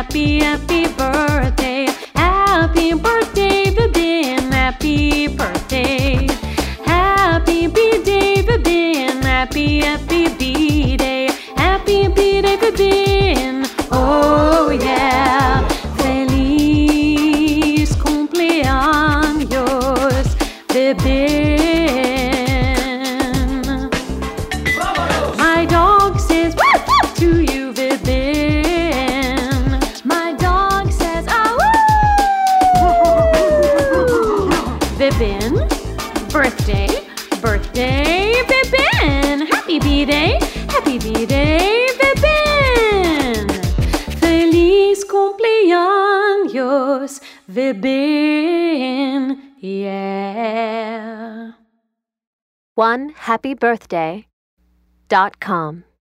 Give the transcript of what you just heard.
Happy, happy birthday. Happy birthday, Vivien. Happy birthday. Happy B-Day, Vivien. Happy, happy B-Day. Happy B-Day, Vivien. Oh yeah. Feliz cumpleaños, Vivien. My dog says woof woof to you, Vivien. My dog says ah woo. Vivien, birthday, birthday, Vivien. Happy B-Day, happy B-Day, Vivien. Feliz cumpleaños, Vivien. Yeah. OneHappyBirthday.com